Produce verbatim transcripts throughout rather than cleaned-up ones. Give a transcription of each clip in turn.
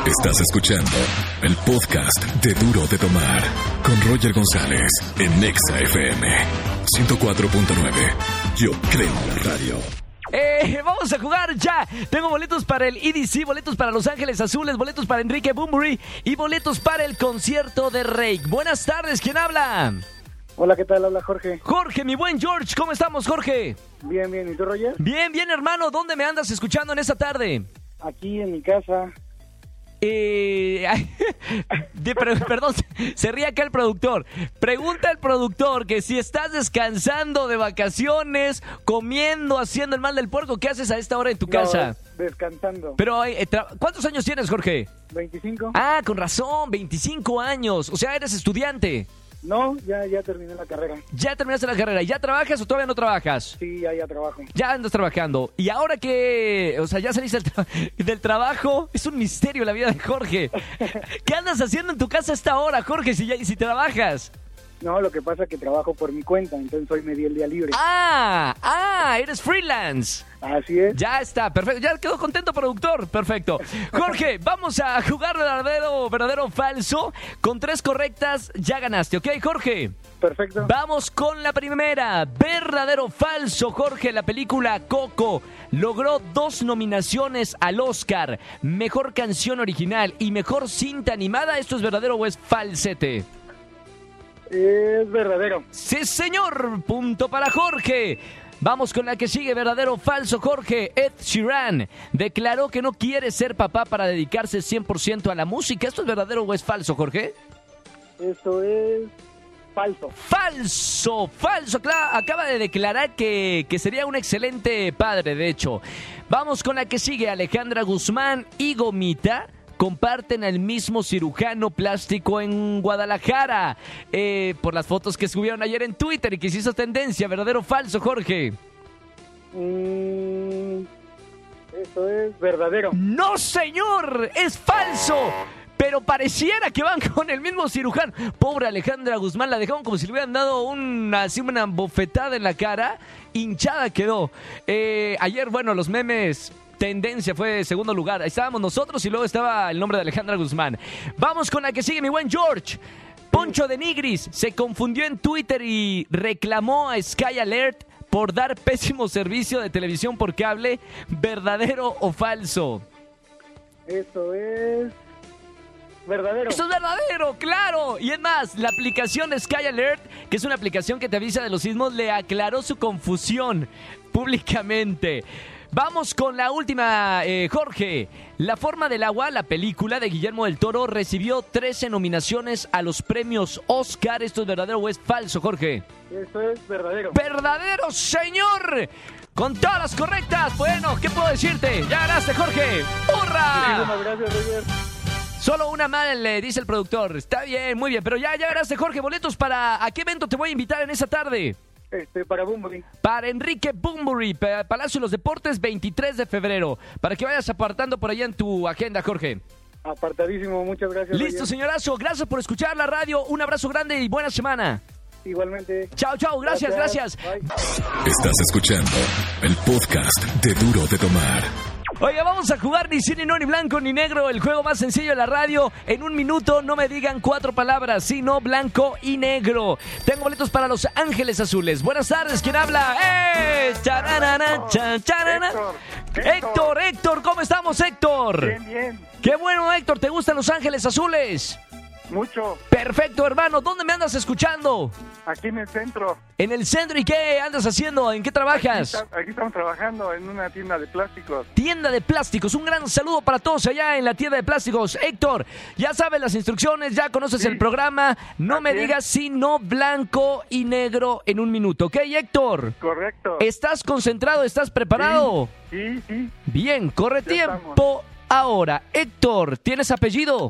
Estás escuchando el podcast de Duro de Tomar con Roger González en Nexa F M ciento cuatro punto nueve. Yo creo en la radio. Eh, vamos a jugar ya. Tengo boletos para el E D C, boletos para Los Ángeles Azules, boletos para Enrique Bunbury y boletos para el concierto de Rake. Buenas tardes, ¿quién habla? Hola, ¿qué tal? Habla Jorge. Jorge, mi buen George, ¿cómo estamos, Jorge? Bien, bien. ¿Y tú, Roger? Bien, bien, hermano. ¿Dónde me andas escuchando en esta tarde? Aquí en mi casa. Eh, de, per, perdón, se ríe acá el productor. Pregunta al productor que si estás descansando de vacaciones, comiendo, haciendo el mal del puerco, ¿qué haces a esta hora en tu No, casa? Descansando. Pero, eh, ¿cuántos años tienes, Jorge? ¿veinticinco? Ah, con razón, veinticinco años. O sea, eres estudiante. No, ya, ya terminé la carrera. ¿Ya terminaste la carrera? ¿Ya trabajas o todavía no trabajas? Sí, ya, ya trabajo. Ya andas trabajando. ¿Y ahora que, o sea, ya saliste del, tra- del trabajo? Es un misterio la vida de Jorge. ¿Qué andas haciendo en tu casa a esta hora, Jorge, si, ya, si trabajas? No, lo que pasa es que trabajo por mi cuenta, entonces hoy me di el día libre. Ah, ah, eres freelance. Así es. Ya está, perfecto. Ya quedó contento, productor. Perfecto. Jorge, vamos a jugar verdadero, verdadero o falso. Con tres correctas ya ganaste, ¿ok, Jorge? Perfecto. Vamos con la primera. Verdadero o falso, Jorge. La película Coco logró dos nominaciones al Oscar. Mejor canción original y mejor cinta animada. ¿Esto es verdadero o es falsete? Es verdadero. Sí, señor. Punto para Jorge. Vamos con la que sigue, verdadero o falso, Jorge. Ed Sheeran declaró que no quiere ser papá para dedicarse cien por ciento a la música. ¿Esto es verdadero o es falso, Jorge? Eso es falso. Falso, falso. Claro, acaba de declarar que, que sería un excelente padre, de hecho. Vamos con la que sigue. Alejandra Guzmán y Gomita comparten el mismo cirujano plástico en Guadalajara. Eh, por las fotos que subieron ayer en Twitter y que se hizo tendencia. ¿Verdadero o falso, Jorge? Mm, eso es verdadero. ¡No, señor! ¡Es falso! Pero pareciera que van con el mismo cirujano. Pobre Alejandra Guzmán, la dejaron como si le hubieran dado una, así una bofetada en la cara. Hinchada quedó. Eh, ayer, bueno, los memes... Tendencia fue segundo lugar. Ahí estábamos nosotros y luego estaba el nombre de Alejandra Guzmán. Vamos con la que sigue, mi buen George. Poncho de Nigris se confundió en Twitter y reclamó a Sky Alert por dar pésimo servicio de televisión por cable. ¿Verdadero o falso? Eso es verdadero. ¡Eso es verdadero! ¡Claro! Y es más, la aplicación de Sky Alert, que es una aplicación que te avisa de los sismos, le aclaró su confusión públicamente. Vamos con la última, eh, Jorge. La forma del agua, la película de Guillermo del Toro, recibió trece nominaciones a los premios Oscar. ¿Esto es verdadero o es falso, Jorge? Eso es verdadero. ¡Verdadero, señor! Con todas las correctas. Bueno, ¿qué puedo decirte? ¡Ya ganaste, Jorge! ¡Hurra! Muchísimas gracias, Roger. Solo una mal, le dice el productor. Está bien, muy bien. Pero ya, ya ganaste, Jorge. Boletos para... ¿A qué evento te voy a invitar en esa tarde? Este, para Bunbury. Para Enrique Bunbury, Palacio de los Deportes, veintitrés de febrero. Para que vayas apartando por allá en tu agenda, Jorge. Apartadísimo, muchas gracias. Listo, Roger. señorazo. Gracias por escuchar la radio. Un abrazo grande y buena semana. Igualmente. Chao, chao. Gracias, gracias. gracias. Estás escuchando el podcast de Duro de Tomar. Oiga, vamos a jugar ni sí, ni no, ni blanco, ni negro. El juego más sencillo de la radio. En un minuto no me digan cuatro palabras, sino blanco y negro. Tengo boletos para Los Ángeles Azules. Buenas tardes, ¿quién habla? ¡Eh! Chararana, cha, charana. Héctor, Héctor, Héctor. Héctor, ¿cómo estamos, Héctor? Bien, bien. Qué bueno, Héctor, ¿te gustan Los Ángeles Azules? Mucho. Perfecto, hermano. ¿Dónde me andas escuchando? Aquí en el centro. En el centro. ¿Y qué andas haciendo? ¿En qué trabajas? Aquí, está- aquí estamos trabajando en una tienda de plásticos. Tienda de plásticos. Un gran saludo para todos allá en la tienda de plásticos. Héctor, ya sabes las instrucciones, ya conoces Sí. el programa. No me Así es. digas sino blanco y negro en un minuto. ¿Ok, Héctor? Correcto. ¿Estás concentrado? ¿Estás preparado? Sí, sí. Bien, corre Ya tiempo ahora. Héctor, ¿tienes apellido?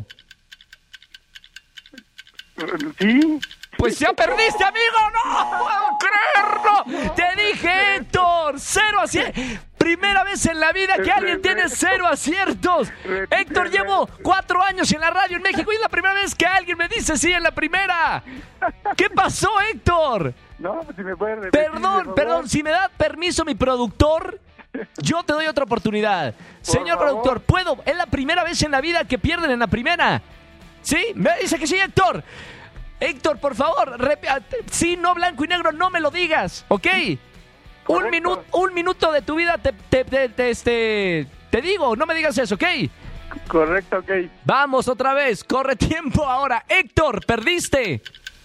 Sí. Pues ya perdiste, amigo. ¡No puedo creerlo! Te dije, Héctor, cero a cien. Primera vez en la vida que alguien tiene cero aciertos. Repíteme. Héctor, llevo cuatro años en la radio en México y es la primera vez que alguien me dice sí en la primera. ¿Qué pasó, Héctor? No, pues si me puedes repetir, por Perdón, favor. perdón, si me da permiso mi productor, Yo te doy otra oportunidad. Por Señor favor. productor, ¿puedo? Es la primera vez en la vida que pierden en la primera. ¿Sí? Me dice que sí, Héctor. Héctor, por favor, rep- sí, no, blanco y negro, no me lo digas, ¿ok? Un Correcto. minuto, un minuto de tu vida te, te, te, te, este, te digo, no me digas eso, ¿ok? Correcto, ok. Vamos otra vez, corre tiempo ahora. Héctor, perdiste.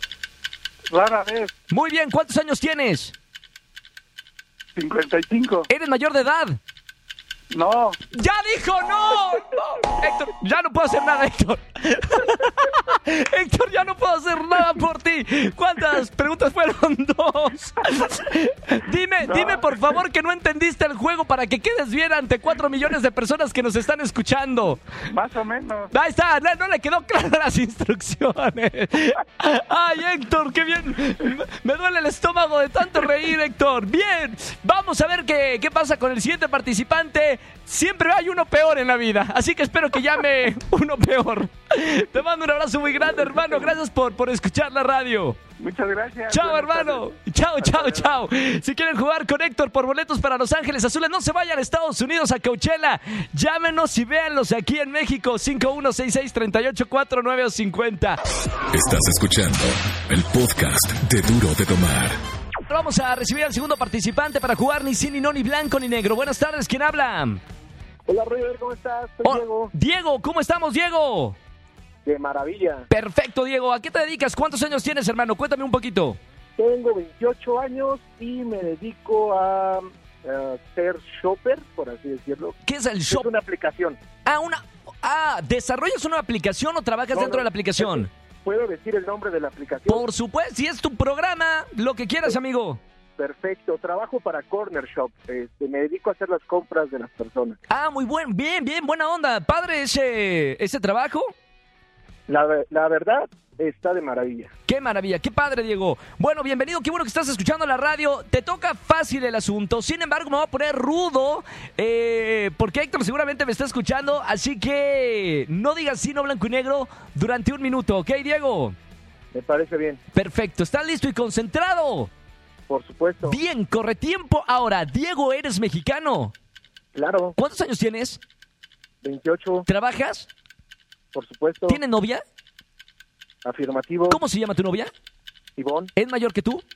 Rara vez. Muy bien, ¿cuántos años tienes? cincuenta y cinco. ¿Eres mayor de edad? No. ¡Ya dijo no! No, Héctor, ya no puedo hacer nada, Héctor. Héctor, ya no puedo hacer nada por ti. ¿Cuántas preguntas fueron? Dos. Dime, No. dime por favor que no entendiste el juego para que quedes bien ante cuatro millones de personas que nos están escuchando. Más o menos. Ahí está, no, no le quedó claras las instrucciones. Ay, Héctor, qué bien. Me duele el estómago de tanto reír, Héctor. Bien, vamos a ver qué, qué pasa con el siguiente participante. Siempre hay uno peor en la vida, así que espero que llame uno peor. Te mando un abrazo muy grande, hermano. Gracias por, por escuchar la radio. Muchas gracias. Chao, Buenas hermano. tardes. Chao, chao, luego. chao. Si quieren jugar con Héctor por boletos para Los Ángeles Azules, no se vayan a Estados Unidos, a Coachella. Llámenos y véanlos aquí en México. cinco uno seis seis, tres ocho cuatro nueve cinco cero. Estás escuchando el podcast de Duro de Tomar. Vamos a recibir al segundo participante para jugar ni sí, ni no, ni blanco, ni negro. Buenas tardes, ¿quién habla? Hola, Roger, ¿cómo estás? Soy Oh, Diego. Diego, ¿cómo estamos, Diego? De maravilla. Perfecto, Diego. ¿A qué te dedicas? ¿Cuántos años tienes, hermano? Cuéntame un poquito. Tengo veintiocho años y me dedico a, a ser shopper, por así decirlo. ¿Qué es el Es shop? una aplicación. Ah, una... Ah, ¿desarrollas una aplicación o trabajas No, dentro no, de la aplicación? ¿Puedo decir el nombre de la aplicación? Por supuesto, si es tu programa, lo que quieras, amigo. Perfecto. Trabajo para Corner Shop. Este, me dedico a hacer las compras de las personas. Ah, muy buen, bien, bien, buena onda. Padre ese, ese trabajo. La, la verdad, está de maravilla. Qué maravilla, qué padre, Diego. Bueno, bienvenido, qué bueno que estás escuchando la radio. Te toca fácil el asunto, sin embargo me voy a poner rudo, eh, porque Héctor seguramente me está escuchando, así que no digas sí, no, blanco y negro durante un minuto, ¿ok, Diego? Me parece bien. Perfecto, ¿estás listo y concentrado? Por supuesto. Bien, corre tiempo ahora. Diego, ¿eres mexicano? Claro. ¿Cuántos años tienes? veintiocho, ¿Trabajas? por supuesto. ¿Tienes novia? Afirmativo. ¿Cómo se llama tu novia? Ivonne. ¿Es mayor que tú?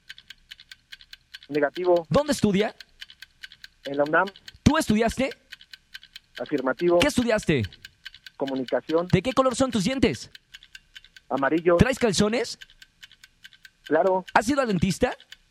Negativo. ¿Dónde estudia? En la UNAM. ¿Tú estudiaste? Afirmativo. ¿Qué estudiaste? Comunicación. ¿De qué color son tus dientes? Amarillo. ¿Traes calzones? Claro. ¿Has ido al dentista?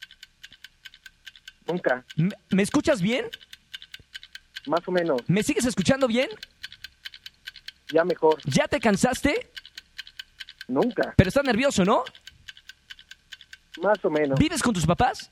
Nunca. ¿Me, me escuchas bien? Más o menos. ¿Me sigues escuchando bien? Ya mejor. ¿Ya te cansaste? Nunca. Pero estás nervioso, ¿no? Más o menos. ¿Vives con tus papás?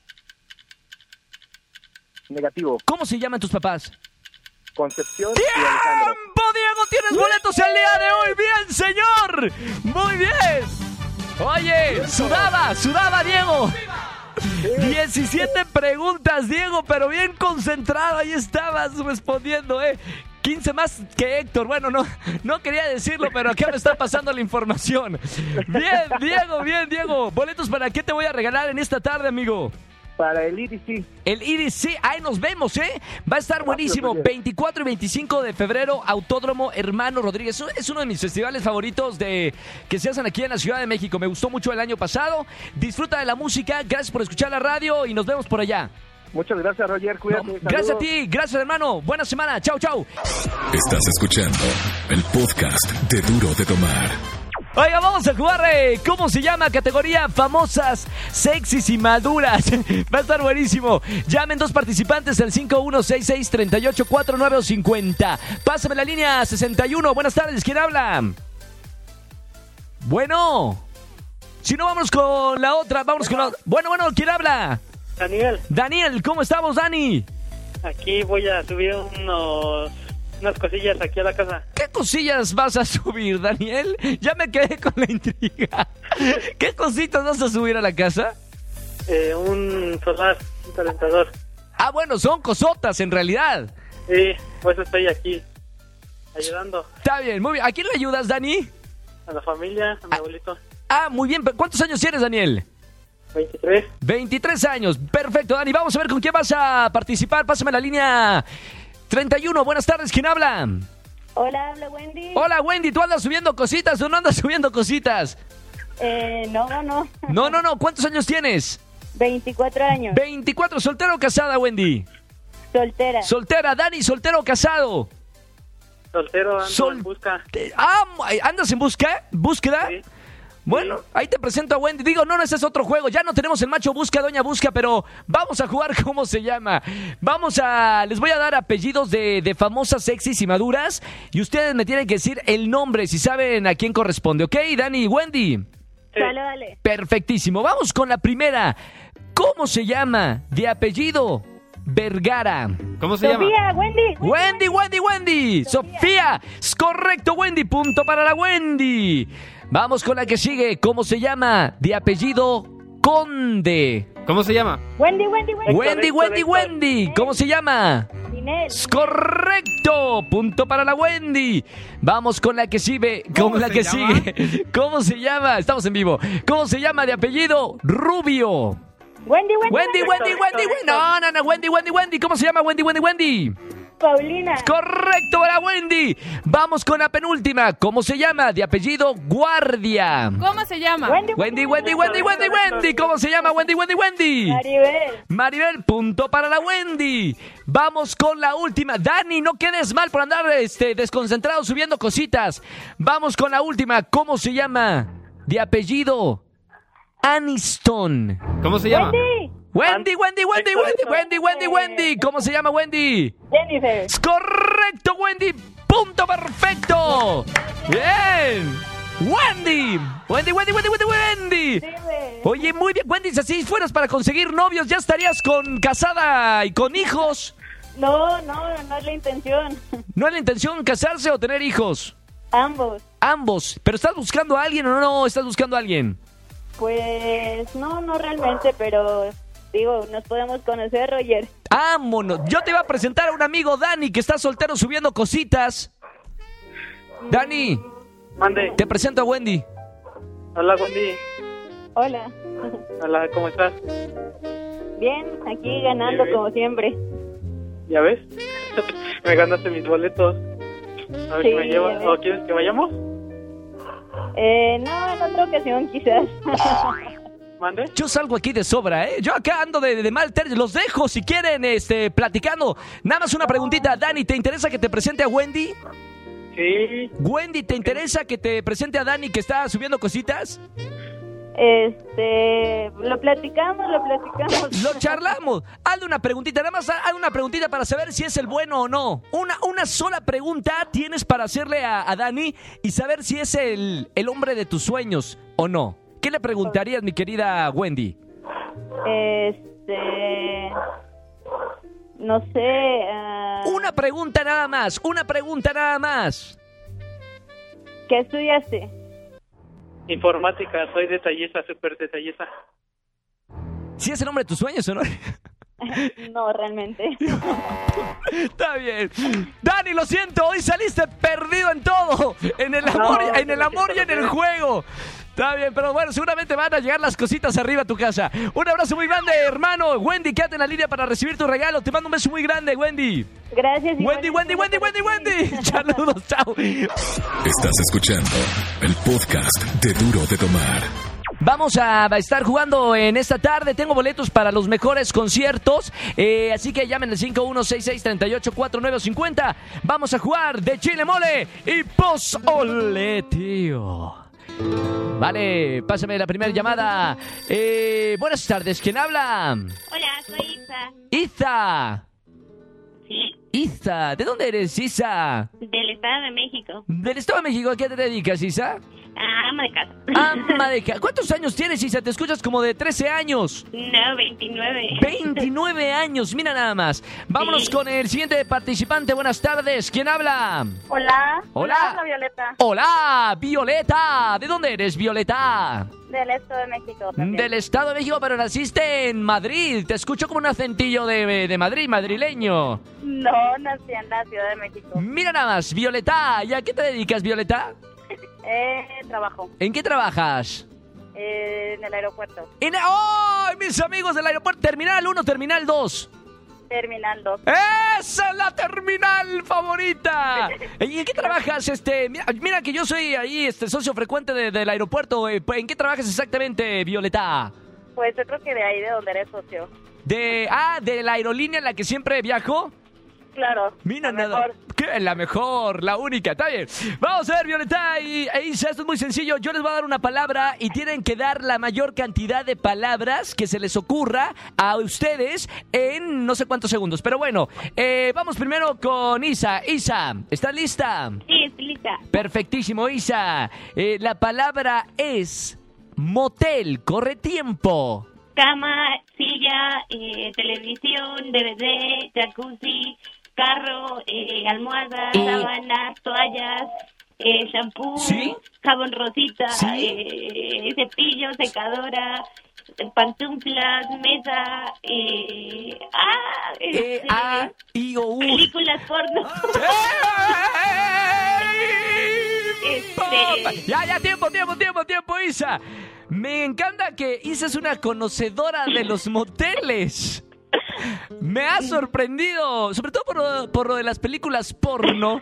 Negativo. ¿Cómo se llaman tus papás? Concepción y Alejandro. ¡Tiempo, Diego! ¿Tienes boletos el día de hoy? ¡Bien, señor! ¡Muy bien! Oye, sudaba, sudaba, Diego. diecisiete preguntas, Diego, pero bien concentrado. Ahí estabas respondiendo, ¿eh? quince más que Héctor. Bueno, no, no quería decirlo, pero acá me está pasando la información. Bien, Diego, bien, Diego. ¿Boletos para qué te voy a regalar en esta tarde, amigo? Para el I D C. El I D C, ahí nos vemos, ¿eh? Va a estar buenísimo. Roger. veinticuatro y veinticinco de febrero, Autódromo Hermano Rodríguez. Es uno de mis festivales favoritos de que se hacen aquí en la Ciudad de México. Me gustó mucho el año pasado. Disfruta de la música. Gracias por escuchar la radio y nos vemos por allá. Muchas gracias, Roger. Cuídate. No, Saludos. gracias a ti, gracias, hermano. Buena semana. Chau, chau. Estás escuchando el podcast de Duro de Tomar. Oiga, vamos a jugar, eh, ¿cómo se llama? Categoría famosas, sexys y maduras. Va a estar buenísimo. Llamen dos participantes al cinco uno seis seis, tres ocho cuatro nueve cinco cero. Pásame la línea sesenta y uno. Buenas tardes, ¿quién habla? Bueno. Si no, vamos con la otra, vamos con la otra. Bueno, bueno, ¿quién habla? Daniel, Daniel, ¿cómo estamos, Dani? aquí voy a subir unos unas cosillas aquí a la casa. ¿Qué cosillas vas a subir, Daniel? Ya me quedé con la intriga. ¿Qué cositas vas a subir a la casa? Eh, un solar, un calentador. Ah, bueno, son cosotas en realidad. Sí, pues estoy aquí ayudando Está bien, muy bien. ¿A quién le ayudas, Dani? a la familia, a mi abuelito. Ah, muy bien. ¿Cuántos años tienes, Daniel? veintitrés. veintitrés años. Perfecto, Dani. Vamos a ver con quién vas a participar. Pásame la línea treinta y uno. Buenas tardes. ¿Quién habla? Hola, habla Wendy. Hola, Wendy. ¿Tú andas subiendo cositas o no andas subiendo cositas? Eh, no, no. No, no, no. ¿Cuántos años tienes? veinticuatro años. veinticuatro. ¿Soltera o casada, Wendy? Soltera. Soltera. Dani, ¿soltero o casado? Soltero, ando Sol- en busca. Ah, ¿andas en busca? ¿Búsqueda? Sí. Bueno, ahí te presento a Wendy. Digo, no, no, ese es otro juego. Ya no tenemos el macho busca, doña busca, pero vamos a jugar cómo se llama. Vamos a... Les voy a dar apellidos de, de famosas, sexys y maduras. Y ustedes me tienen que decir el nombre, si saben a quién corresponde. ¿Ok, Dani y Wendy? Sí. Dale, dale. Perfectísimo. Vamos con la primera. ¿Cómo se llama de apellido Vergara? ¿Cómo se llama? Sofía, Wendy. Wendy, Wendy, Wendy. Sofía. Es correcto, Wendy. Punto para la Wendy. Vamos con la que sigue. ¿Cómo se llama de apellido Conde? ¿Cómo se llama? Wendy, Wendy, Wendy. Wendy, Héctor, Wendy, Héctor. Wendy. ¿Cómo se llama? Inés. Es correcto. Punto para la Wendy. Vamos con la que sigue. Con ¿Cómo la se que llama? sigue. ¿Cómo se llama? Estamos en vivo. ¿Cómo se llama de apellido Rubio? Wendy, Wendy. Wendy, Wendy, Wendy, Wendy. No, no, no. Wendy, Wendy, Wendy. ¿Cómo se llama? Wendy, Wendy, Wendy. Paulina. Correcto para Wendy. Vamos con la penúltima. ¿Cómo se llama? De apellido Guardia. ¿Cómo se llama? Wendy, Wendy, Wendy, Wendy, Wendy, Wendy. ¿Cómo se llama? Wendy, Wendy, Wendy. Maribel. Maribel, punto para la Wendy. Vamos con la última. Dani, no quedes mal por andar este, desconcentrado subiendo cositas. Vamos con la última. ¿Cómo se llama? De apellido Aniston. ¿Cómo se llama? Wendy. Wendy, Wendy, Wendy, Héctor, Wendy, Héctor. Wendy, Wendy, Wendy. ¿Cómo se llama Wendy? Jennifer. Es correcto, Wendy. Punto perfecto. Bien. Wendy. Wendy, Wendy, Wendy, Wendy, Wendy. Dime. Oye, muy bien, Wendy, si así fueras para conseguir novios, ya estarías con casada y con hijos. No, no, no es la intención. ¿No es la intención casarse o tener hijos? Ambos. Ambos. ¿Pero estás buscando a alguien o no estás buscando a alguien? Pues no, no realmente, pero digo, nos podemos conocer, Roger. ¡Vámonos! Yo te iba a presentar a un amigo, Dani, que está soltero subiendo cositas. Dani, Mande. te presento a Wendy. Hola, Wendy. Hola. Hola, ¿cómo estás? Bien, aquí ganando Bien. como siempre. ¿Ya ves? Me ganaste mis boletos. A ver Sí, si me llevas. ya ves. ¿O quieres que vayamos? Eh, no, en otra ocasión quizás. ¿Mande? Yo salgo aquí de sobra, ¿eh? Yo acá ando de, de mal tercio. Los dejo si quieren, este, platicando. Nada más una preguntita. Dani, ¿te interesa que te presente a Wendy? Sí. Wendy, ¿te interesa que te presente a Dani que está subiendo cositas? Este, lo platicamos, lo platicamos. Lo charlamos. Hazle una preguntita, nada más haz una preguntita para saber si es el bueno o no. Una, una sola pregunta tienes para hacerle a, a Dani y saber si es el, el hombre de tus sueños o no. ¿Qué le preguntarías, mi querida Wendy? Este, no sé. ah, Una pregunta nada más, una pregunta nada más. ¿Qué estudiaste? Informática, soy detallista, súper detallista. ¿Si es el hombre de tus sueños o no? No, realmente. Está bien. Dani, lo siento, hoy saliste perdido en todo. En el amor, No, en el no, amor y en el juego. Está bien, pero bueno, seguramente van a llegar las cositas arriba a tu casa. Un abrazo muy grande, hermano. Wendy, quédate en la línea para recibir tu regalo. Te mando un beso muy grande, Wendy. Gracias. Wendy, Wendy, Wendy, Wendy, Wendy. Saludos, chao. Estás escuchando el podcast de Duro de Tomar. Vamos a estar jugando en esta tarde. Tengo boletos para los mejores conciertos. Eh, así que llamen al cinco uno seis seis, tres ocho cuatro nueve cinco cero. Vamos a jugar de chile mole y pozole, tío. Vale, pásame la primera llamada. Eh, buenas tardes, ¿quién habla? Hola, soy Isa. Isa. Sí, Isa, ¿de dónde eres, Isa? del Estado de México. Del Estado de México. ¿A qué te dedicas, Isa? Ah, ama de casa. Ama de ca- ¿Cuántos años tienes, Isa? Te escuchas como de trece años. No, veintinueve. veintinueve años, mira nada más. Vámonos Sí. con el siguiente participante. Buenas tardes, ¿quién habla? Hola. Hola. Hola, Violeta. Hola, Violeta. ¿De dónde eres, Violeta? Del Estado de México. también. Del Estado de México, pero naciste en Madrid. Te escucho como un acentillo de, de Madrid, madrileño. No, nací en la Ciudad de México. Mira nada más, Violeta. ¿Y a qué te dedicas, Violeta? Eh, trabajo. ¿En qué trabajas? Eh, en el aeropuerto. En, ¡Oh! Mis amigos del aeropuerto, Terminal uno, Terminal dos. Terminal dos. ¡Esa es la terminal favorita! ¿Y en qué trabajas? Este, mira, mira que yo soy ahí este socio frecuente de, del aeropuerto. ¿En qué trabajas exactamente, Violeta? Pues yo creo que de ahí de donde eres socio. De, ah, de la aerolínea en la que siempre viajo. Claro. Mira la nada. mejor. ¿Qué? La mejor, la única, está bien. Vamos a ver, Violeta y e Isa, esto es muy sencillo. Yo les voy a dar una palabra y tienen que dar la mayor cantidad de palabras que se les ocurra a ustedes en no sé cuántos segundos. Pero bueno, eh, vamos primero con Isa. Isa, ¿estás lista? Sí, estoy lista. Perfectísimo, Isa. Eh, la palabra es motel. Corre tiempo. Cama, silla, eh, televisión, D V D, jacuzzi, carro, eh, almohada, Eh. sábana, toallas, eh, shampoo, ¿Sí? jabón rosita, ¿Sí? eh, cepillo, secadora, pantuflas, mesa, eh, ah, E, este, A, I, O, U. películas porno. Este- Ya, ya, tiempo, tiempo, tiempo, tiempo, Isa. Me encanta que Isa es una conocedora de los moteles. Me ha sorprendido, sobre todo por, lo- por lo de las películas porno.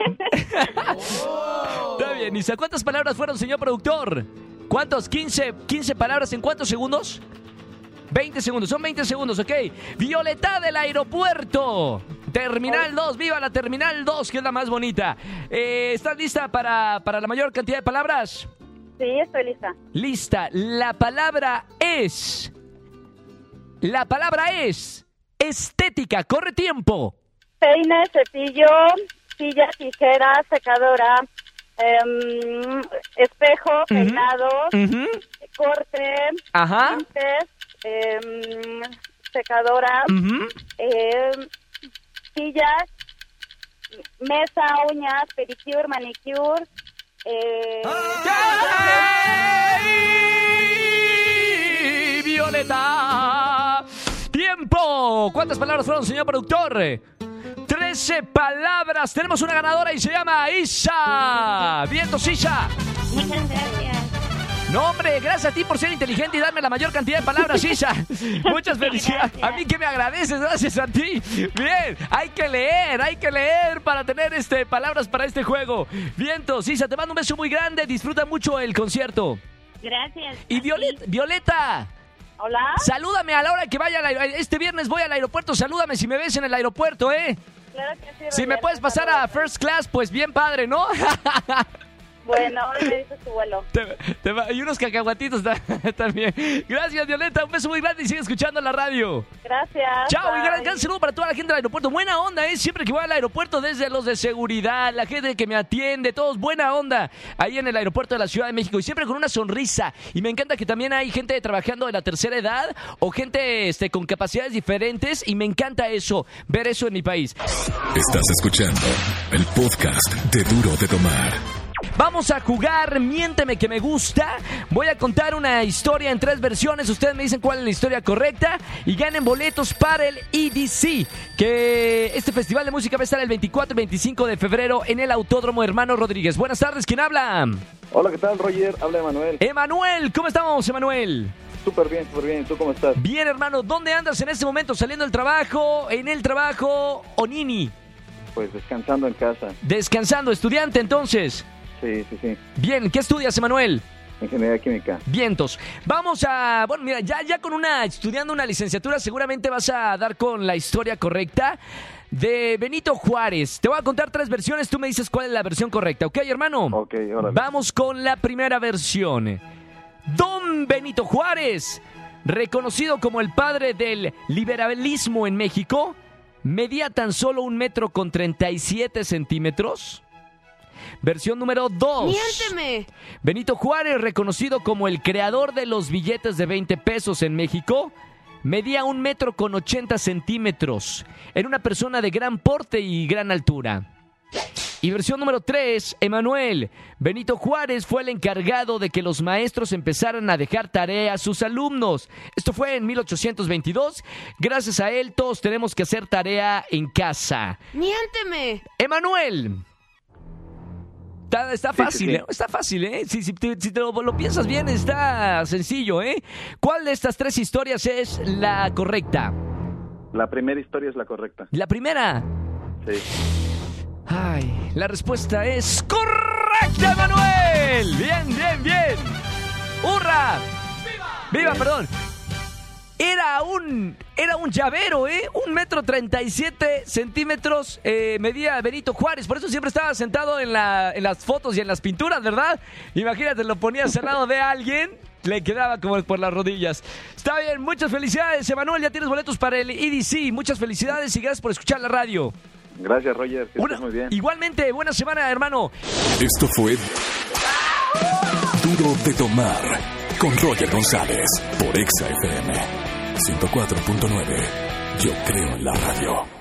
Está bien, Isa. ¿Cuántas palabras fueron, señor productor? ¿Cuántos? ¿quince, quince palabras en cuántos segundos? veinte segundos, son veinte segundos, ok. Violeta del aeropuerto. Terminal dos, viva la Terminal dos, que es la más bonita. Eh, ¿Estás lista para, para la mayor cantidad de palabras? Sí, estoy lista. Lista. La palabra es... La palabra es... Estética. Corre tiempo. Peine, cepillo, silla, tijera, secadora, em, espejo, peinado, Ujú. corte, Ajá. tintes, em, secadora, Ujú. em, sillas, mesa, uñas, pedicure, manicure, eh, ¡Ay! Violeta. ¡Tiempo! ¿Cuántas palabras fueron, señor productor? Trece palabras. Tenemos una ganadora y se llama Isa. Vientos, Isa. Muchas gracias. No, hombre, gracias a ti por ser inteligente y darme la mayor cantidad de palabras, Isa. Muchas felicidades. A mí que me agradeces, gracias a ti. Bien, hay que leer, hay que leer para tener este palabras para este juego. Vientos, Isa, te mando un beso muy grande. Disfruta mucho el concierto. Gracias. Y a Violeta, ti. Violeta, hola. salúdame a la hora que vaya al aer- este viernes voy al aeropuerto. Salúdame si me ves en el aeropuerto, ¿eh? Claro que sí, Si me Roger, puedes te pasar a saludo. first class, pues bien padre, ¿no? Bueno, hoy me dices tu vuelo. Te- te va- y unos cacahuatitos ta- también. Gracias, Violeta. Un beso muy grande y sigue escuchando la radio. Gracias. Chao, y gran, bye. gran saludo para toda la gente del aeropuerto. Buena onda, ¿eh? Siempre que voy al aeropuerto, desde los de seguridad, la gente que me atiende, todos buena onda ahí en el aeropuerto de la Ciudad de México y siempre con una sonrisa. Y me encanta que también hay gente trabajando de la tercera edad o gente este, con capacidades diferentes y me encanta eso, ver eso en mi país. Estás escuchando el podcast de Duro de Tomar. Vamos a jugar Miénteme que me gusta. Voy a contar una historia en tres versiones. Ustedes me dicen cuál es la historia correcta y ganen boletos para el E D C, que este festival de música va a estar el veinticuatro y veinticinco de febrero en el Autódromo Hermano Rodríguez. Buenas tardes, ¿quién habla? Hola, ¿qué tal, Roger? Habla Emanuel. Emanuel, ¿cómo estamos, Emanuel? Súper bien, súper bien. ¿Tú cómo estás? Bien, hermano, ¿dónde andas en este momento? ¿Saliendo del trabajo? ¿En el trabajo? ¿O Nini? Pues descansando en casa. Descansando, estudiante entonces. Sí, sí, sí. Bien, ¿qué estudias, Emanuel? Ingeniería química. Vientos. Vamos a... Bueno, mira, ya, ya con una... Estudiando una licenciatura seguramente vas a dar con la historia correcta de Benito Juárez. Te voy a contar tres versiones, tú me dices cuál es la versión correcta, ¿ok, hermano? Ok, órale. Vamos con la primera versión. Don Benito Juárez, reconocido como el padre del liberalismo en México, medía tan solo un metro con treinta y siete centímetros. Versión número dos. ¡Miénteme! Benito Juárez, reconocido como el creador de los billetes de veinte pesos en México, medía un metro con ochenta centímetros. Era una persona de gran porte y gran altura. Y versión número tres, Emanuel. Benito Juárez fue el encargado de que los maestros empezaran a dejar tarea a sus alumnos. Esto fue en mil ochocientos veintidós. Gracias a él todos tenemos que hacer tarea en casa. ¡Miénteme! Emanuel, Está, está Sí, fácil, sí, sí. ¿eh? Está fácil, ¿eh? Si, si te, si te lo, lo piensas bien, está sencillo, ¿eh? ¿Cuál de estas tres historias es la correcta? La primera historia es la correcta. La primera. Sí. Ay, la respuesta es correcta, Manuel. Bien, bien, bien. ¡Hurra! ¡Viva! ¡Viva, perdón! Era un, era un llavero, ¿eh? Un metro treinta y siete centímetros eh, medía Benito Juárez. Por eso siempre estaba sentado en, la, en las fotos y en las pinturas, ¿verdad? Imagínate, lo ponías al lado de alguien, le quedaba como por las rodillas. Está bien, muchas felicidades, Emanuel. Ya tienes boletos para el E D C. Muchas felicidades y gracias por escuchar la radio. Gracias, Roger. Que Una- estés muy bien. Igualmente, buena semana, hermano. Esto fue Duro de Tomar con Roger González por Exa F M ciento cuatro punto nueve. Yo creo en la radio.